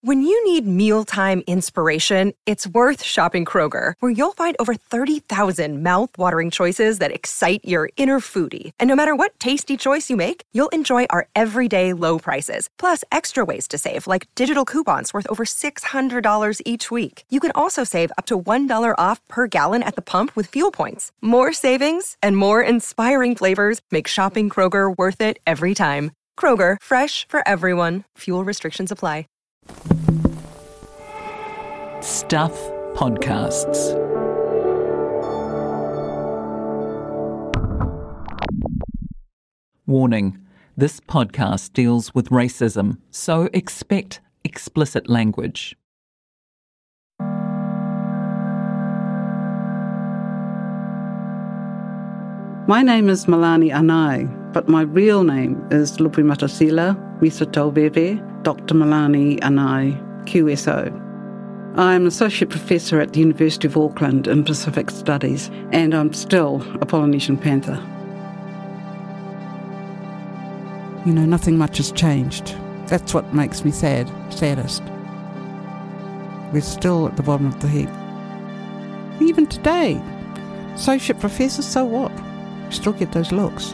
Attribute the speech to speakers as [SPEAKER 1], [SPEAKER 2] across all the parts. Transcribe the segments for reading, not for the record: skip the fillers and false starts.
[SPEAKER 1] When you need mealtime inspiration, it's worth shopping Kroger, where you'll find over 30,000 mouth-watering choices that excite your inner foodie. And no matter what tasty choice you make, you'll enjoy our everyday low prices, plus extra ways to save, like digital coupons worth over $600 each week. You can also save up to $1 off per gallon at the pump with fuel points. More savings and more inspiring flavors make shopping Kroger worth it every time. Kroger, fresh for everyone. Fuel restrictions apply.
[SPEAKER 2] Stuff Podcasts. Warning: this podcast deals with racism, so expect explicit language.
[SPEAKER 3] My name is Malani Anai, but my real name is Lupi Matasila Misatauveve, Dr. Malani Anai, QSO. I'm Associate Professor at the University of Auckland in Pacific Studies, and I'm still a Polynesian Panther. You know, nothing much has changed. That's what makes me saddest. We're still at the bottom of the heap. Even today, Associate Professor, so what? Still get those looks.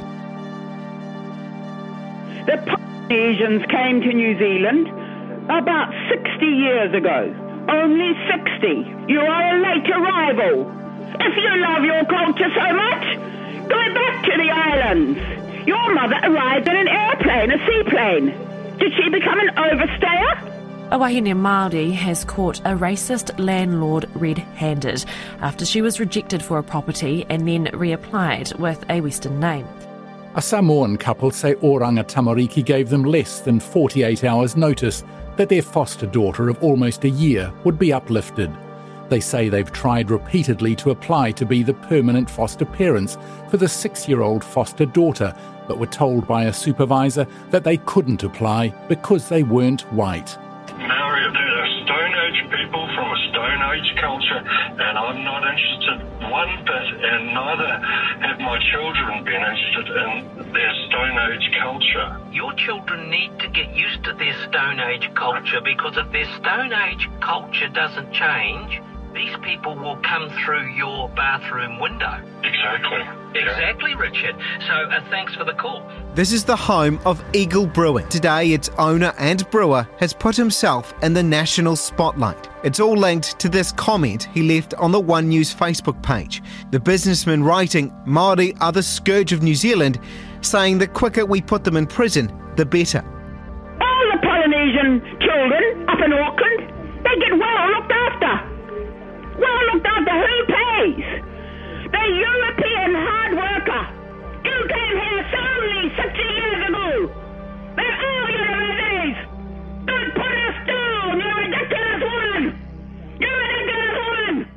[SPEAKER 4] The Polynesians came to New Zealand about 60 years ago. Only 60. You are a late arrival. If you love your culture so much, go back to the islands. Your mother arrived in an airplane, a seaplane. Did she become an overstayer?
[SPEAKER 5] A wahine Māori has caught a racist landlord red-handed after she was rejected for a property and then reapplied with a Western name.
[SPEAKER 6] A Samoan couple say Oranga Tamariki gave them less than 48 hours' notice that their foster daughter of almost a year would be uplifted. They say they've tried repeatedly to apply to be the permanent foster parents for the 6-year-old foster daughter, but were told by a supervisor that they couldn't apply because they weren't white.
[SPEAKER 7] Maori are Stone Age people from a Stone Age culture, and I'm not interested one bit, and neither have my children been interested in their Stone Age culture.
[SPEAKER 8] Your children need to get used to their Stone Age culture, because if their Stone Age culture doesn't change, these people will come through your bathroom window.
[SPEAKER 7] Exactly.
[SPEAKER 8] Exactly, Richard. So thanks for the call.
[SPEAKER 9] This is the home of Eagle Brewing. Today, its owner and brewer has put himself in the national spotlight. It's all linked to this comment he left on the One News Facebook page. The businessman writing, "Māori are the scourge of New Zealand," saying the quicker we put them in prison, the better.
[SPEAKER 4] All the Polynesian children up in Auckland, they get well looked after. Well looked after, who pays? The European hard worker. You came here only 60 years ago. They're all universities. Don't put us down, you ridiculous woman. You ridiculous woman.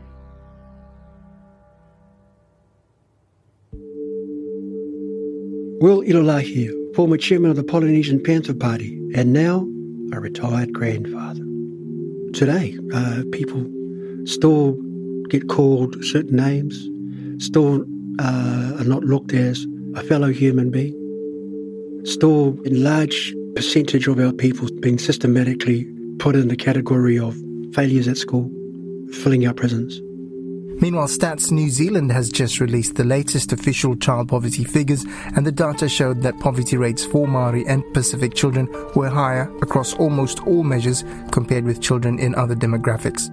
[SPEAKER 10] Will Ilolahi, former chairman of the Polynesian Panther Party, and now a retired grandfather. Today, people still get called certain names, still are not looked as a fellow human being, still in large percentage of our people being systematically put in the category of failures at school, filling our prisons.
[SPEAKER 11] Meanwhile, Stats New Zealand has just released the latest official child poverty figures, and the data showed that poverty rates for Māori and Pacific children were higher across almost all measures compared with children in other demographics.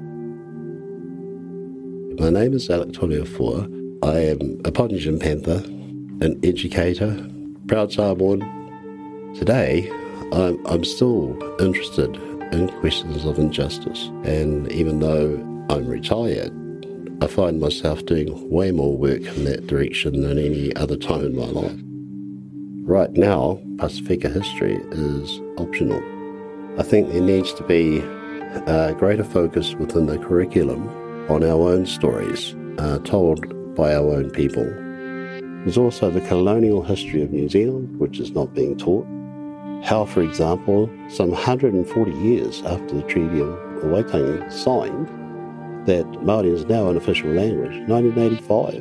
[SPEAKER 12] My name is Alec Toniafua. I am a Polynesian Panther, an educator, proud Samoan. Today, I'm still interested in questions of injustice, and even though I'm retired, I find myself doing way more work in that direction than any other time in my life. Right now, Pasifika history is optional. I think there needs to be a greater focus within the curriculum on our own stories, told by our own people. There's also the colonial history of New Zealand, which is not being taught. How, for example, some 140 years after the Treaty of Waitangi signed, that Māori is now an official language, 1985.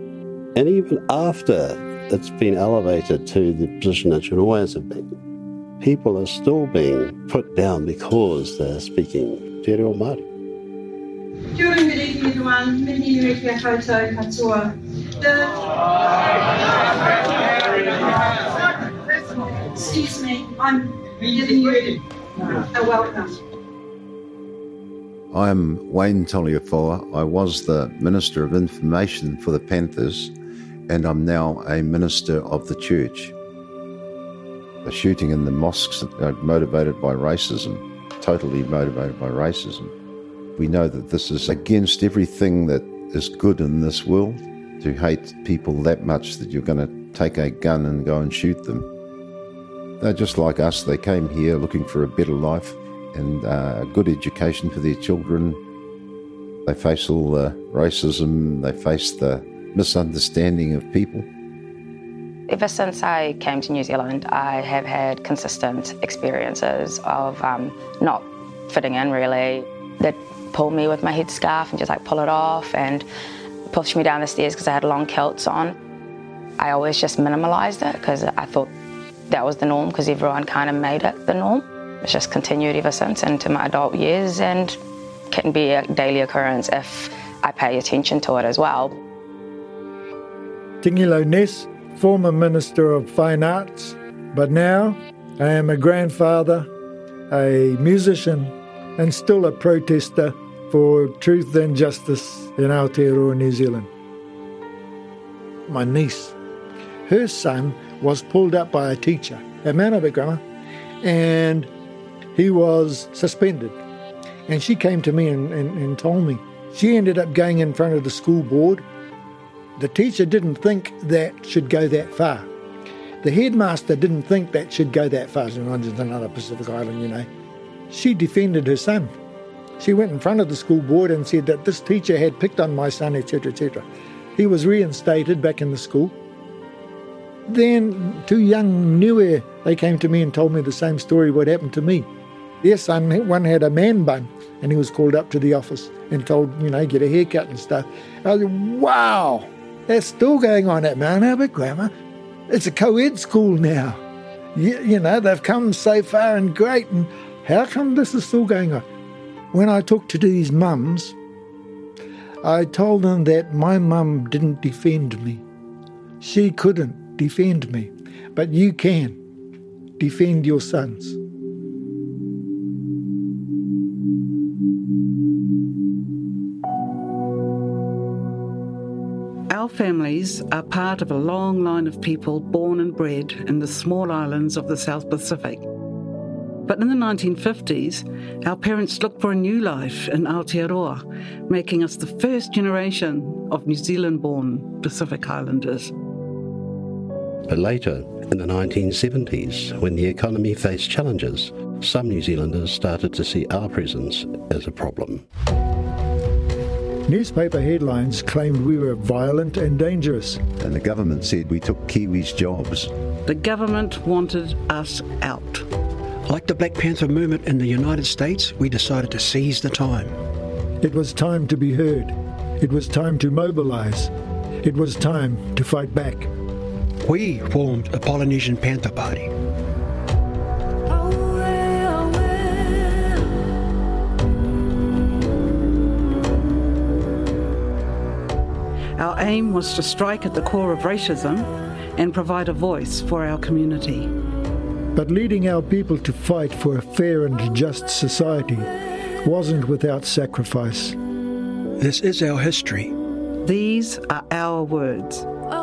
[SPEAKER 12] And even after it's been elevated to the position it should always have been, people are still being put down because they're speaking Te Reo Māori.
[SPEAKER 13] Kia ora, good evening everyone. Mihi nui kia koutou katoa. Excuse me, I'm giving you a welcome.
[SPEAKER 14] I'm Wayne Taliafoa. I was the Minister of Information for the Panthers, and I'm now a Minister of the Church. The shooting in the mosques are motivated by racism, totally motivated by racism. We know that this is against everything that is good in this world, to hate people that much that you're going to take a gun and go and shoot them. They're just like us. They came here looking for a better life and a good education for their children. They face all the racism, they face the misunderstanding of people.
[SPEAKER 15] Ever since I came to New Zealand, I have had consistent experiences of not fitting in, really. They'd pull me with my headscarf and just pull it off and push me down the stairs because I had long kilts on. I always just minimalised it because I thought that was the norm because everyone kind of made it the norm. It's just continued ever since into my adult years and can be a daily occurrence if I pay attention to it as well.
[SPEAKER 16] Tingilo Ness, former Minister of Fine Arts, but now I am a grandfather, a musician, and still a protester for truth and justice in Aotearoa, New Zealand. My niece, her son was pulled up by a teacher at Mount Albert Grammar, and he was suspended. And she came to me and told me. She ended up going in front of the school board. The teacher didn't think that should go that far. The headmaster didn't think that should go that far. It's another Pacific Island, you know. She defended her son. She went in front of the school board and said that this teacher had picked on my son, etc., etc. He was reinstated back in the school. Then two young niue, they came to me and told me the same story what happened to me. Their son, one had a man bun, and he was called up to the office and told, get a haircut and stuff. I was like, wow, that's still going on at Mount Albert Grammar. It's a co-ed school now. They've come so far and great, and how come this is still going on? When I talked to these mums, I told them that my mum didn't defend me. She couldn't defend me, but you can defend your sons.
[SPEAKER 3] Our families are part of a long line of people born and bred in the small islands of the South Pacific. But in the 1950s, our parents looked for a new life in Aotearoa, making us the first generation of New Zealand-born Pacific Islanders.
[SPEAKER 12] But later, in the 1970s, when the economy faced challenges, some New Zealanders started to see our presence as a problem.
[SPEAKER 16] Newspaper headlines claimed we were violent and dangerous.
[SPEAKER 14] And the government said we took Kiwis' jobs.
[SPEAKER 3] The government wanted us out.
[SPEAKER 10] Like the Black Panther movement in the United States, we decided to seize the time.
[SPEAKER 16] It was time to be heard. It was time to mobilise. It was time to fight back.
[SPEAKER 10] We formed a Polynesian Panther Party.
[SPEAKER 3] Our aim was to strike at the core of racism and provide a voice for our community.
[SPEAKER 16] But leading our people to fight for a fair and just society wasn't without sacrifice.
[SPEAKER 10] This is our history.
[SPEAKER 3] These are our words.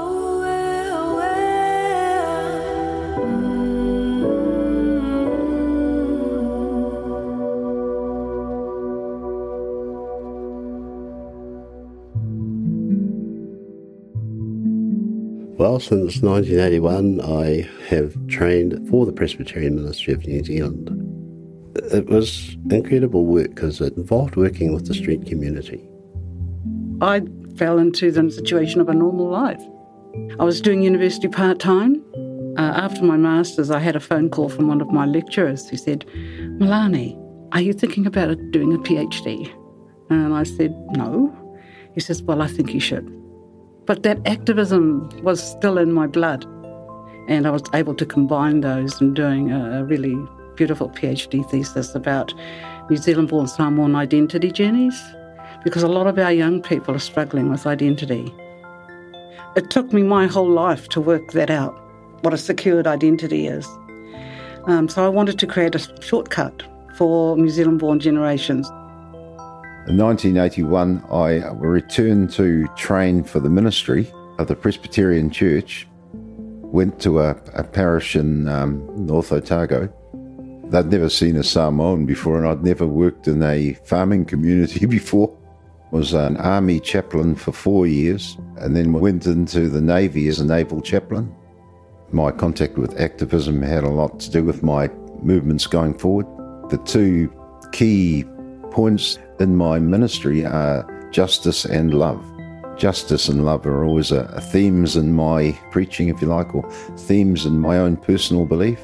[SPEAKER 12] Well, since 1981, I have trained for the Presbyterian Ministry of New Zealand. It was incredible work because it involved working with the street community.
[SPEAKER 3] I fell into the situation of a normal life. I was doing university part-time. After my master's, I had a phone call from one of my lecturers who said, "Malani, are you thinking about doing a PhD?" And I said, "No." He says, "Well, I think you should." But that activism was still in my blood. And I was able to combine those in doing a really beautiful PhD thesis about New Zealand-born Samoan identity journeys, because a lot of our young people are struggling with identity. It took me my whole life to work that out, what a secured identity is. So I wanted to create a shortcut for New Zealand-born generations.
[SPEAKER 14] In 1981, I returned to train for the ministry of the Presbyterian Church, went to a parish in North Otago. They'd never seen a Samoan before, and I'd never worked in a farming community before. Was an army chaplain for 4 years, and then went into the Navy as a naval chaplain. My contact with activism had a lot to do with my movements going forward. The two key points in my ministry are justice and love. Justice and love are always themes in my preaching, if you like, or themes in my own personal belief.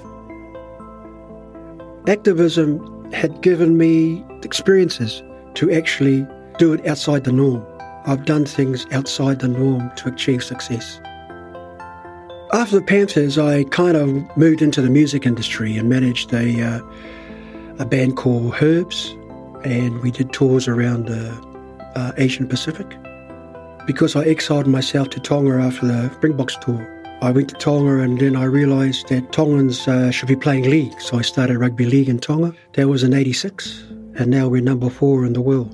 [SPEAKER 10] Activism had given me experiences to actually do it outside the norm. I've done things outside the norm to achieve success. After the Panthers, I kind of moved into the music industry and managed a band called Herbs, and we did tours around the Asian Pacific. Because I exiled myself to Tonga after the Springboks tour, I went to Tonga, and then I realised that Tongans should be playing league, so I started rugby league in Tonga. That was in '86, and now we're number 4 in the world.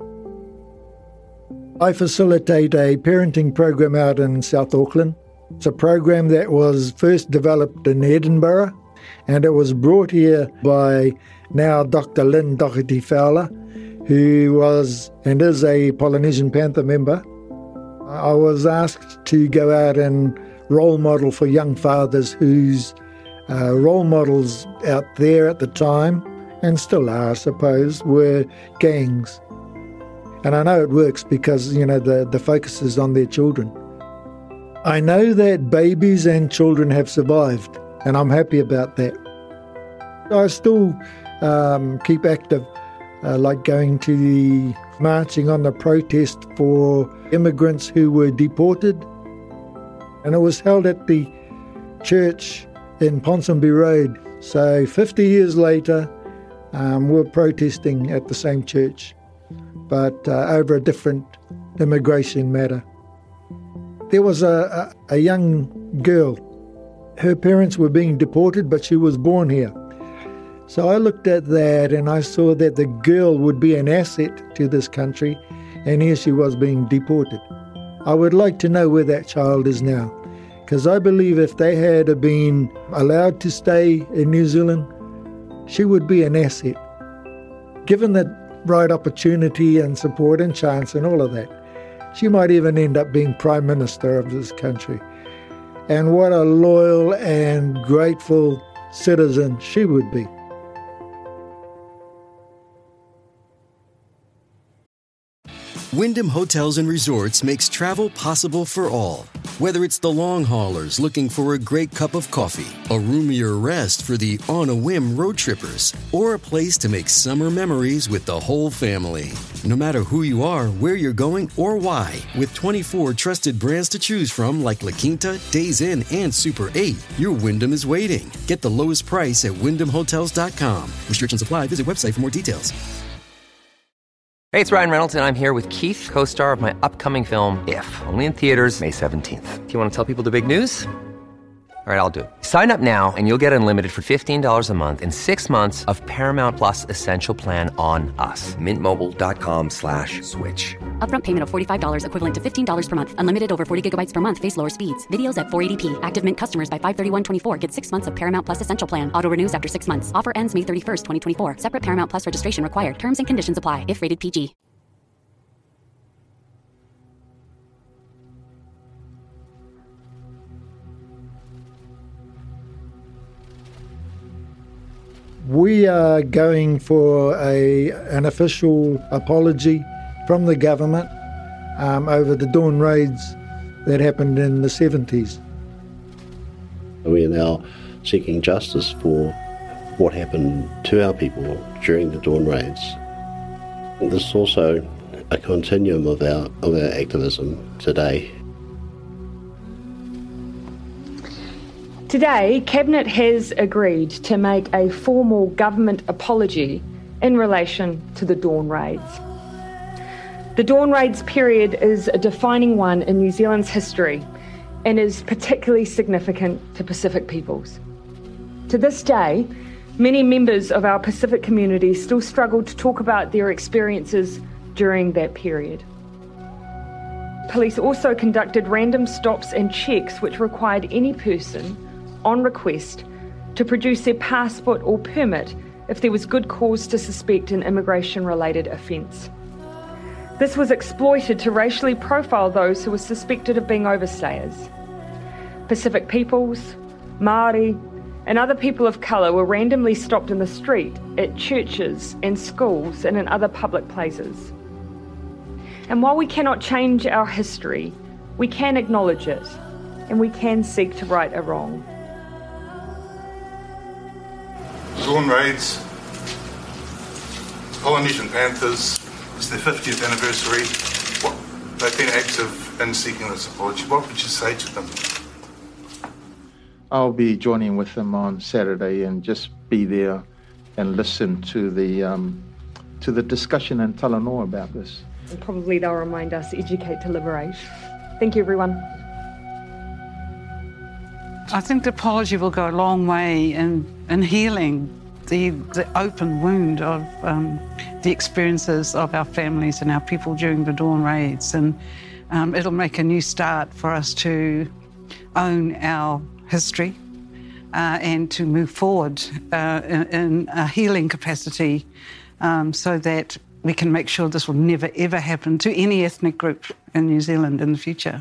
[SPEAKER 16] I facilitate a parenting program out in South Auckland. It's a program that was first developed in Edinburgh, and it was brought here by now Dr. Lynn Doherty Fowler, who was and is a Polynesian Panther member. I was asked to go out and role model for young fathers whose role models out there at the time, and still are, I suppose, were gangs. And I know it works because, the focus is on their children. I know that babies and children have survived, and I'm happy about that. I still keep active, like going to the marching on the protest for immigrants who were deported. And it was held at the church in Ponsonby Road. So 50 years later, we're protesting at the same church, but over a different immigration matter. There was a young girl. Her parents were being deported, but she was born here. So I looked at that and I saw that the girl would be an asset to this country, and here she was being deported. I would like to know where that child is now, because I believe if they had been allowed to stay in New Zealand, she would be an asset. Given the right opportunity and support and chance and all of that, she might even end up being Prime Minister of this country. And what a loyal and grateful citizen she would be.
[SPEAKER 17] Wyndham Hotels and Resorts makes travel possible for all. Whether it's the long haulers looking for a great cup of coffee, a roomier rest for the on-a-whim road trippers, or a place to make summer memories with the whole family. No matter who you are, where you're going, or why, with 24 trusted brands to choose from like La Quinta, Days Inn, and Super 8, your Wyndham is waiting. Get the lowest price at wyndhamhotels.com. Restrictions apply. Visit website for more details.
[SPEAKER 18] Hey, it's Ryan Reynolds, and I'm here with Keith, co-star of my upcoming film, If, only in theaters May 17th. Do you want to tell people the big news? All right, I'll do it. Sign up now and you'll get unlimited for $15 a month and 6 months of Paramount Plus Essential Plan on us. MintMobile.com/switch.
[SPEAKER 19] Upfront payment of $45 equivalent to $15 per month. Unlimited over 40 gigabytes per month. Face lower speeds. Videos at 480p. Active Mint customers by 531.24 get 6 months of Paramount Plus Essential Plan. Auto renews after 6 months. Offer ends May 31st, 2024. Separate Paramount Plus registration required. Terms and conditions apply if rated PG.
[SPEAKER 16] We are going for an official apology from the government over the dawn raids that happened in the 70s.
[SPEAKER 12] We are now seeking justice for what happened to our people during the dawn raids. This is also a continuum of our activism today.
[SPEAKER 20] Today, Cabinet has agreed to make a formal government apology in relation to the Dawn Raids. The Dawn Raids period is a defining one in New Zealand's history and is particularly significant to Pacific peoples. To this day, many members of our Pacific community still struggle to talk about their experiences during that period. Police also conducted random stops and checks which required any person, on request, to produce their passport or permit if there was good cause to suspect an immigration-related offence. This was exploited to racially profile those who were suspected of being overstayers. Pacific peoples, Māori, and other people of colour were randomly stopped in the street, at churches and schools and in other public places. And while we cannot change our history, we can acknowledge it, and we can seek to right a wrong.
[SPEAKER 21] Dawn Raids, Polynesian Panthers, it's their 50th anniversary. They've been active in seeking this apology. What would you say to them?
[SPEAKER 22] I'll be joining with them on Saturday and just be there and listen to the discussion in Talanoa about this.
[SPEAKER 20] And probably they'll remind us, educate to liberate. Thank you, everyone.
[SPEAKER 3] I think the apology will go a long way in healing the open wound of the experiences of our families and our people during the Dawn Raids, and it'll make a new start for us to own our history and to move forward in a healing capacity so that we can make sure this will never ever happen to any ethnic group in New Zealand in the future.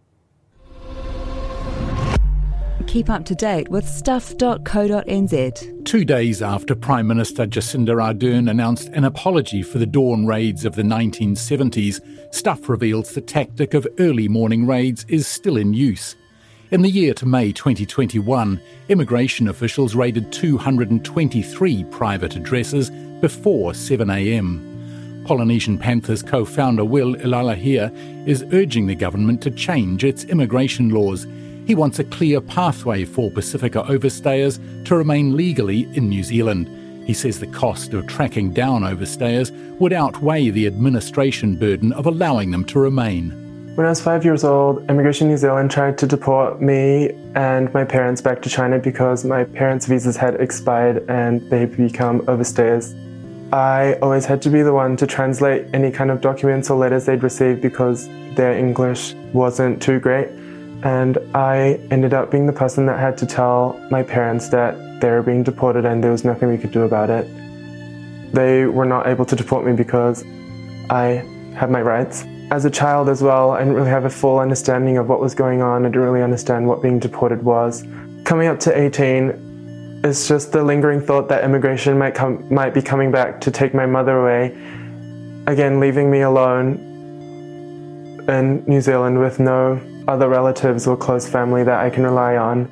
[SPEAKER 23] Keep up to date with stuff.co.nz.
[SPEAKER 6] 2 days after Prime Minister Jacinda Ardern announced an apology for the Dawn Raids of the 1970s, Stuff reveals the tactic of early morning raids is still in use. In the year to May 2021, immigration officials raided 223 private addresses before 7 a.m. Polynesian Panthers co-founder Will Ilalahia is urging the government to change its immigration laws. He wants a clear pathway for Pacifica overstayers to remain legally in New Zealand. He says the cost of tracking down overstayers would outweigh the administration burden of allowing them to remain.
[SPEAKER 24] When I was 5 years old, Immigration New Zealand tried to deport me and my parents back to China because my parents' visas had expired and they'd become overstayers. I always had to be the one to translate any kind of documents or letters they'd received because their English wasn't too great. And I ended up being the person that had to tell my parents that they were being deported and there was nothing we could do about it. They were not able to deport me because I had my rights. As a child as well, I didn't really have a full understanding of what was going on. I didn't really understand what being deported was. Coming up to 18, it's just the lingering thought that immigration might be coming back to take my mother away, again leaving me alone in New Zealand with no other relatives or close family that I can rely on.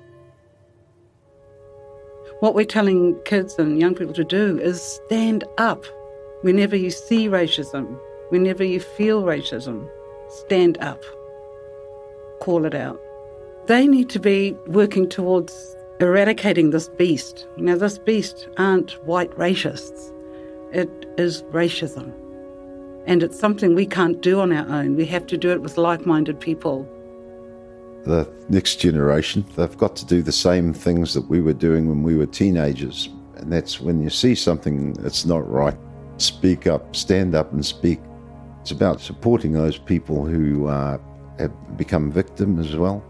[SPEAKER 3] What we're telling kids and young people to do is stand up whenever you see racism, whenever you feel racism. Stand up. Call it out. They need to be working towards eradicating this beast. Now, this beast aren't white racists. It is racism. And it's something we can't do on our own. We have to do it with like-minded people.
[SPEAKER 14] The next generation, they've got to do the same things that we were doing when we were teenagers. And that's when you see something that's not right, speak up, stand up and speak. It's about supporting those people who have become victims as well.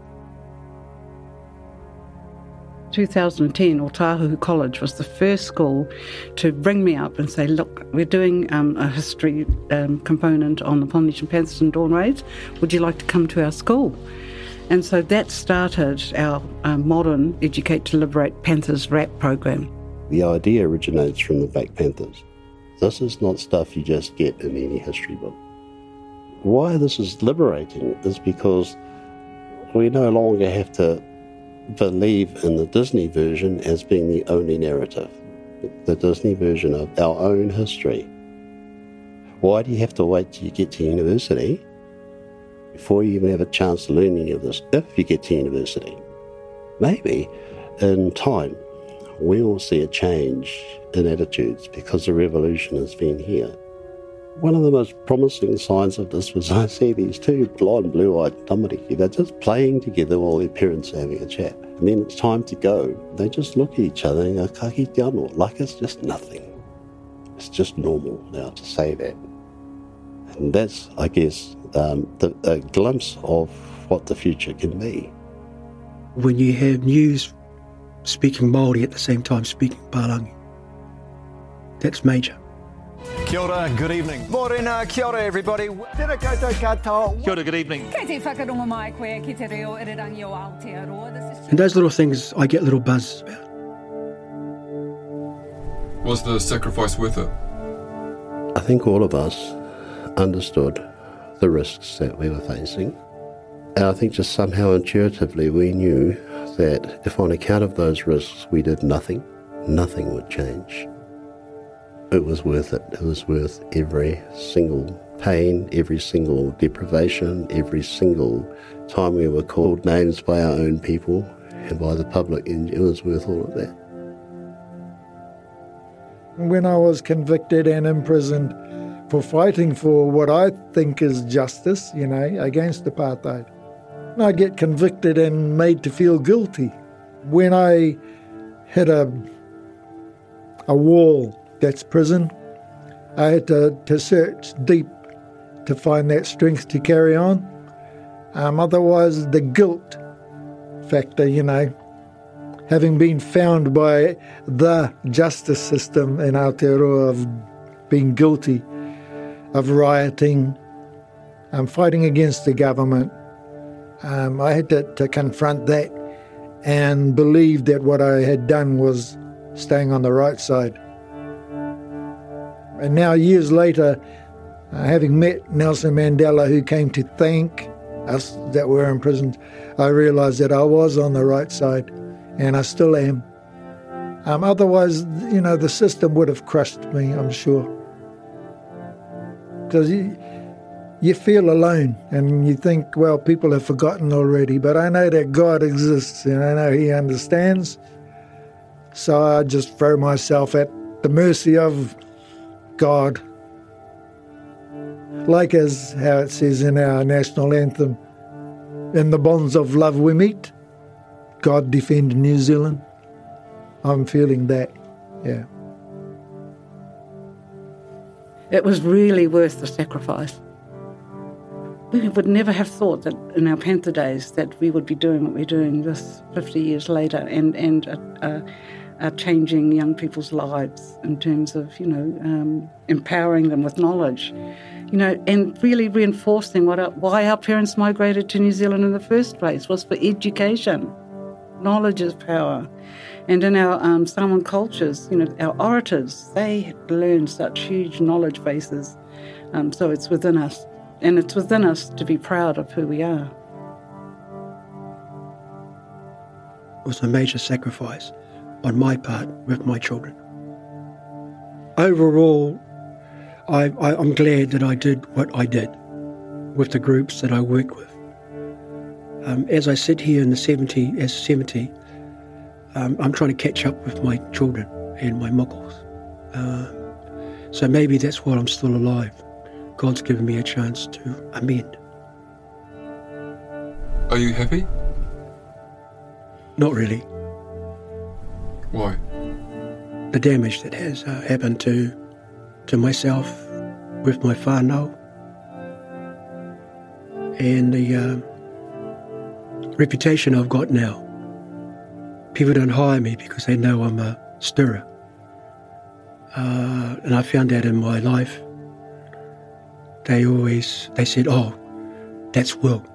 [SPEAKER 3] 2010, Otahu College was the first school to bring me up and say, look, we're doing a history component on the Polynesian Panthers and Dawn Raids. Would you like to come to our school? And so that started our modern Educate to Liberate Panthers RAP program.
[SPEAKER 12] The idea originates from the Black Panthers. This is not stuff you just get in any history book. Why this is liberating is because we no longer have to believe in the Disney version as being the only narrative, the Disney version of our own history. Why do you have to wait till you get to university before you even have a chance to learn any of this, if you get to university? maybe in time we will see a change in attitudes because the revolution has been here. One of the most promising signs of this was I see these two blonde, blue-eyed tamariki. They're just playing together while their parents are having a chat. And then it's time to go. They just look at each other and go, "Ka kite anō," like it's just nothing. It's just normal now to say that. And that's, I guess, a glimpse of what the future can be.
[SPEAKER 10] When you have news speaking Māori at the same time speaking Palangi, that's major.
[SPEAKER 1] Kia ora, good evening. Morena, kia ora everybody. Tēnā koutou katoa. Kia ora, good evening.
[SPEAKER 2] Kei te whakarongo mai koe ki te reo irirangi o Aotearoa.
[SPEAKER 10] And those little things I get little buzzes about.
[SPEAKER 5] Was the sacrifice worth it?
[SPEAKER 12] I think all of us understood the risks that we were facing. And I think just somehow intuitively we knew that if on account of those risks we did nothing, nothing would change. It was worth it. It was worth every single pain, every single deprivation, every single time we were called names by our own people and by the public. It was worth all of that.
[SPEAKER 16] When I was convicted and imprisoned for fighting for what I think is justice, against apartheid, I get convicted and made to feel guilty. When I hit a wall, that's prison, I had to search deep to find that strength to carry on. Otherwise, the guilt factor, having been found by the justice system in Aotearoa of being guilty of rioting, fighting against the government, I had to confront that and believe that what I had done was staying on the right side. And now, years later, having met Nelson Mandela, who came to thank us that were imprisoned, I realised that I was on the right side, and I still am. Otherwise, the system would have crushed me, I'm sure. Because you feel alone, and you think, well, people have forgotten already, but I know that God exists, and I know He understands, so I just throw myself at the mercy of God. Like as how it says in our national anthem, in the bonds of love we meet, God defend New Zealand. I'm feeling that, yeah.
[SPEAKER 3] It was really worth the sacrifice. We would never have thought that in our Panther days that we would be doing what we're doing this 50 years later and changing young people's lives in terms of, empowering them with knowledge, and really reinforcing why our parents migrated to New Zealand in the first place was for education. Knowledge is power. And in our Samoan cultures, our orators, they learn such huge knowledge bases. So it's within us. And it's within us to be proud of who we are.
[SPEAKER 10] It was a major sacrifice on my part with my children. Overall, I'm glad that I did what I did with the groups that I work with. As I sit here in the 70, I'm trying to catch up with my children and my muggles. So maybe that's why I'm still alive. God's given me a chance to amend.
[SPEAKER 5] Are you happy?
[SPEAKER 10] Not really.
[SPEAKER 5] Why?
[SPEAKER 10] The damage that has happened to myself with my whānau and the reputation I've got now. People don't hire me because they know I'm a stirrer. And I found that in my life. They said, "Oh, that's Will."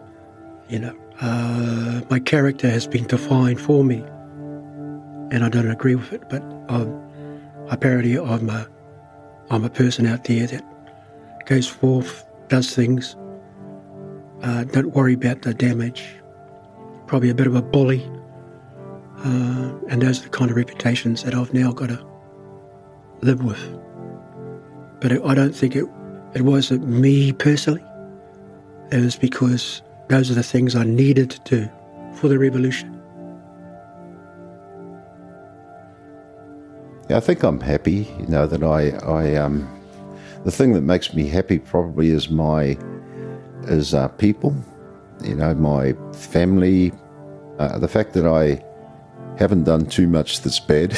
[SPEAKER 10] My character has been defined for me, and I don't agree with it. But apparently, I'm a person out there that goes forth, does things. Don't worry about the damage. Probably a bit of a bully, and those are the kind of reputations that I've now got to live with. But I don't think it wasn't me personally. It was because those are the things I needed to do for the revolution.
[SPEAKER 14] Yeah, I think I'm happy, that the thing that makes me happy probably is people, my family, the fact that I haven't done too much that's bad.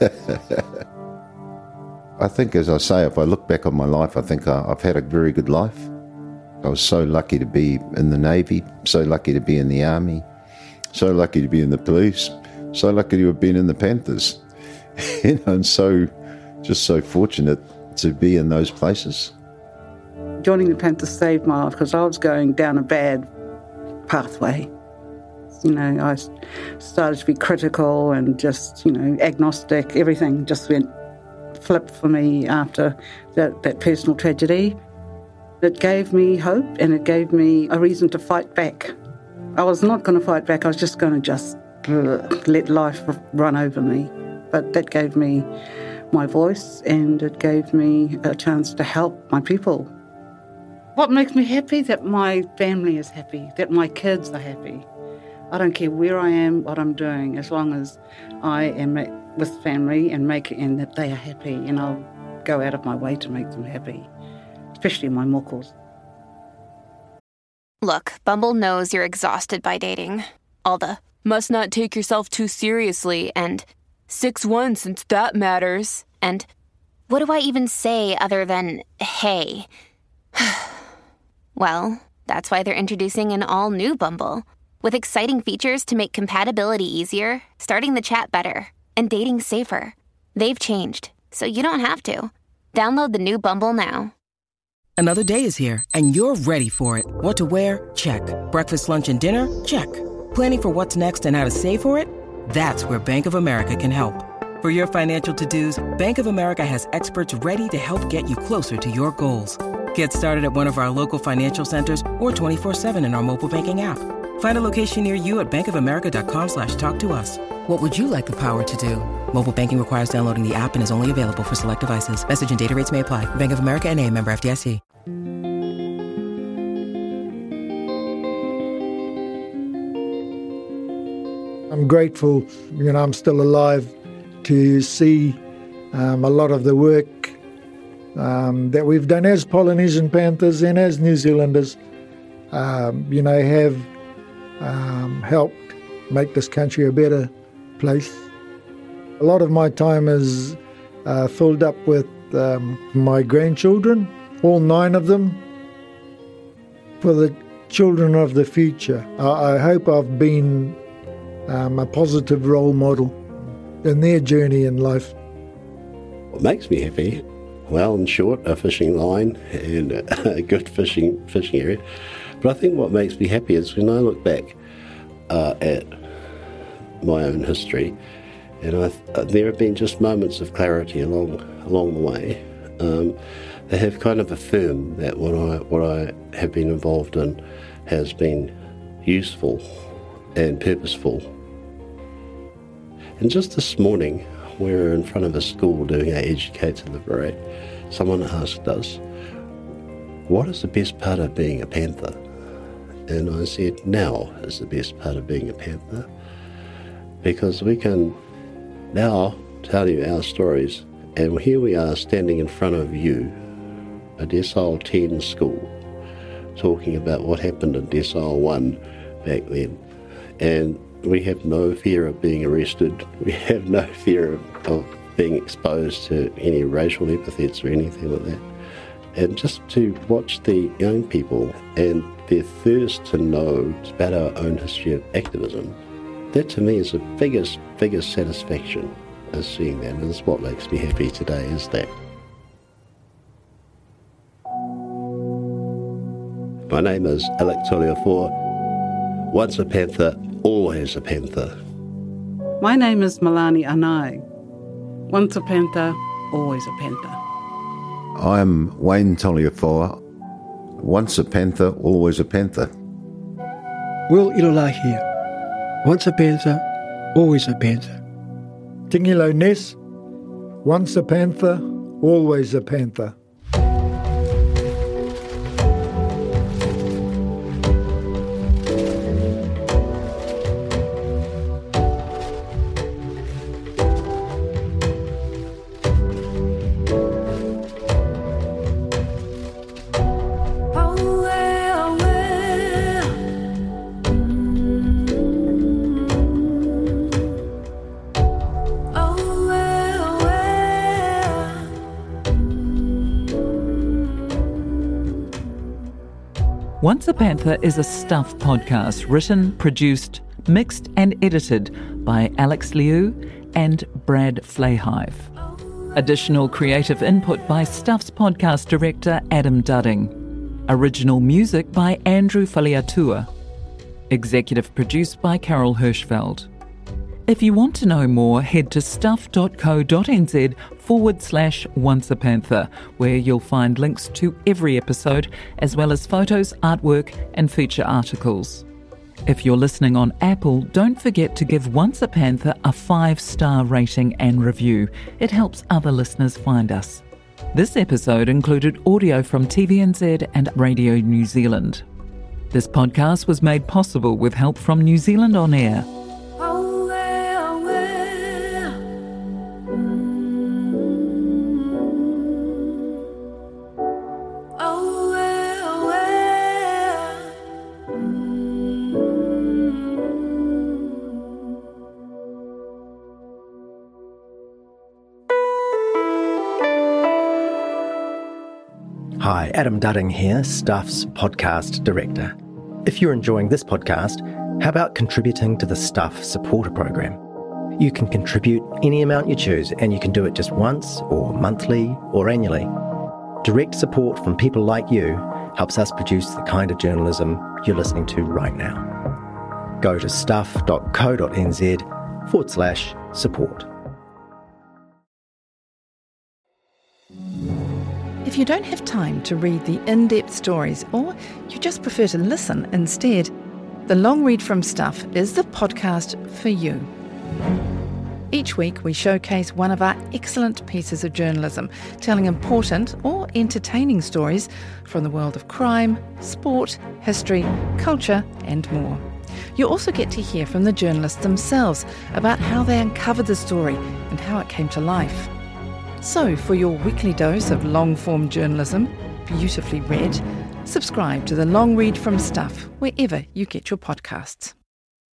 [SPEAKER 14] I think, as I say, if I look back on my life, I think I've had a very good life. I was so lucky to be in the Navy, so lucky to be in the Army, so lucky to be in the police, so lucky to have been in the Panthers, and just so fortunate to be in those places.
[SPEAKER 3] Joining the Panthers saved my life because I was going down a bad pathway. I started to be critical and just, agnostic. Everything just went flip for me after that personal tragedy. It gave me hope and it gave me a reason to fight back. I was not going to fight back. I was just going to let life run over me. But that gave me my voice and it gave me a chance to help my people. What makes me happy? That my family is happy, that my kids are happy. I don't care where I am, what I'm doing, as long as I am with family and that they are happy, and I'll go out of my way to make them happy, especially my mokos.
[SPEAKER 4] Look, Bumble knows you're exhausted by dating. All the must not take yourself too seriously and 6'1" since that matters. And what do I even say other than hey? Well, that's why they're introducing an all-new Bumble. With exciting features to make compatibility easier, starting the chat better, and dating safer. They've changed, so you don't have to. Download the new Bumble now.
[SPEAKER 7] Another day is here, and you're ready for it. What to wear? Check. Breakfast, lunch, and dinner? Check. Planning for what's next and how to save for it? That's where Bank of America can help. For your financial to-dos, Bank of America has experts ready to help get you closer to your goals. Get started at one of our local financial centers or 24/7 in our mobile banking app. Find a location near you at bankofamerica.com/talktous. What would you like the power to do? Mobile banking requires downloading the app and is only available for select devices. Message and data rates may apply. Bank of America N.A., member FDIC.
[SPEAKER 16] I'm grateful, I'm still alive to see a lot of the work that we've done as Polynesian Panthers and as New Zealanders, have helped make this country a better place. A lot of my time is filled up with my grandchildren, all 9 of them, for the children of the future. I hope I've been a positive role model in their journey in life.
[SPEAKER 12] What makes me happy? Well, in short, a fishing line and a good fishing area. But I think what makes me happy is when I look back at my own history, and there have been just moments of clarity along the way. They have kind of affirmed that what I have been involved in has been useful and purposeful. And just this morning, we were in front of a school doing our Educate to Liberate. Someone asked us, what is the best part of being a Panther? And I said, now is the best part of being a Panther, because we can now tell you our stories. And here we are standing in front of you, a Decile 10 school, talking about what happened in Decile 1 back then. And we have no fear of being arrested. We have no fear of being exposed to any racial epithets or anything like that. And just to watch the young people and their thirst to know about our own history of activism, that to me is the biggest satisfaction, is seeing that. And it's what makes me happy today, is that. My name is Alec Toliafoa. Once a Panther, always a Panther.
[SPEAKER 3] My name is Malani Anai. Once a Panther, always a Panther.
[SPEAKER 14] I'm Wayne Toliafoa. Once a Panther, always a Panther.
[SPEAKER 10] Will Ilula here. Once a Panther, always a Panther.
[SPEAKER 16] Tingilo Ness. Once a Panther, always a Panther.
[SPEAKER 8] Once a Panther is a Stuff podcast written, produced, mixed and edited by Alex Liu and Brad Flayhive. Additional creative input by Stuff's podcast director Adam Dudding. Original music by Andrew Faliatua. Executive produced by Carol Hirschfeld. If you want to know more, head to stuff.co.nz/Once a Panther, where you'll find links to every episode, as well as photos, artwork and feature articles. If you're listening on Apple, don't forget to give Once a Panther a 5-star rating and review. It helps other listeners find us. This episode included audio from TVNZ and Radio New Zealand. This podcast was made possible with help from New Zealand On Air.
[SPEAKER 9] Hi, Adam Dudding here, Stuff's podcast director. If you're enjoying this podcast, how about contributing to the Stuff supporter program? You can contribute any amount you choose, and you can do it just once, or monthly, or annually. Direct support from people like you helps us produce the kind of journalism you're listening to right now. Go to stuff.co.nz/support.
[SPEAKER 11] If you don't have time to read the in-depth stories, or you just prefer to listen instead, The Long Read from Stuff is the podcast for you. Each week we showcase one of our excellent pieces of journalism, telling important or entertaining stories from the world of crime, sport, history, culture and more. You also get to hear from the journalists themselves about how they uncovered the story and how it came to life. So, for your weekly dose of long-form journalism, beautifully read, subscribe to The Long Read from Stuff wherever you get your podcasts.